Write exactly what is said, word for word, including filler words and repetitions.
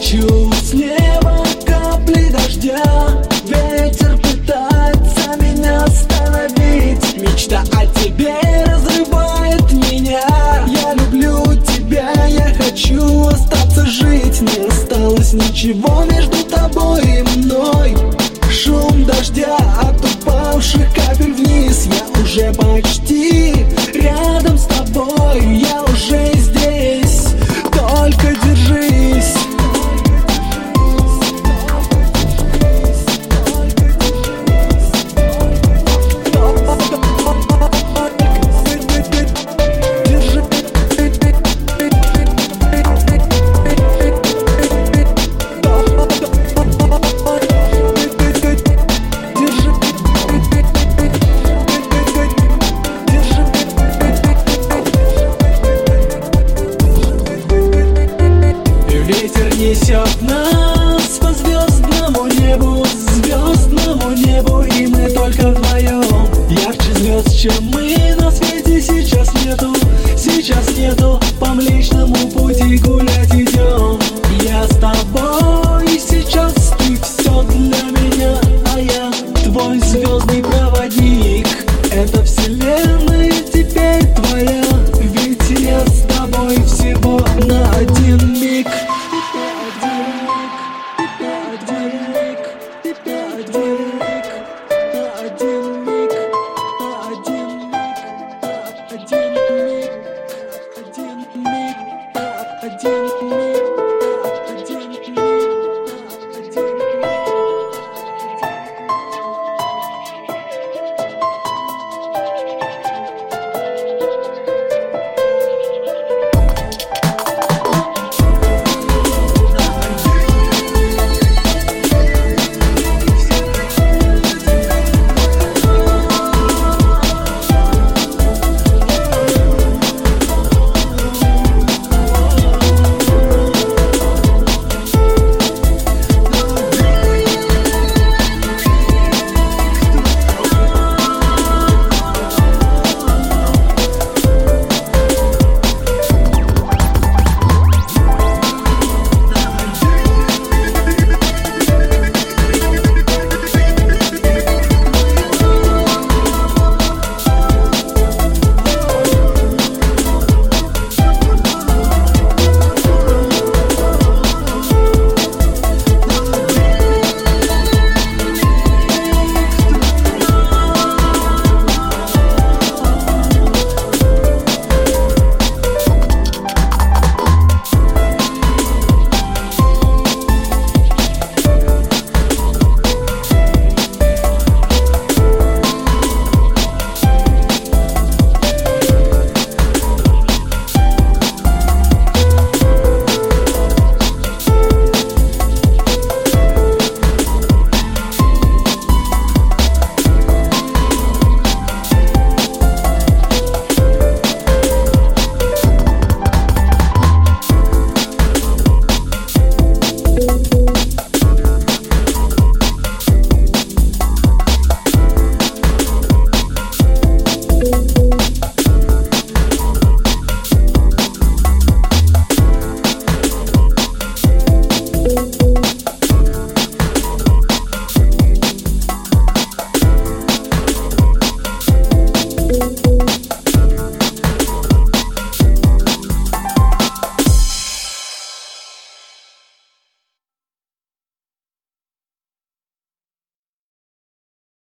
хочу с неба капли дождя. Ветер пытается меня остановить. Мечта о тебе разрывает меня. Я люблю тебя, я хочу остаться жить. Не осталось ничего между тобой и мной. Шум дождя от упавших капель вниз. Я уже почти рядом с тобой. Я уже здесь, только держись. Ветер несет нас по звездному небу, звездному небу, и мы только вдвоем. Ярче звезд, чем мы, на свете сейчас нету, сейчас нету.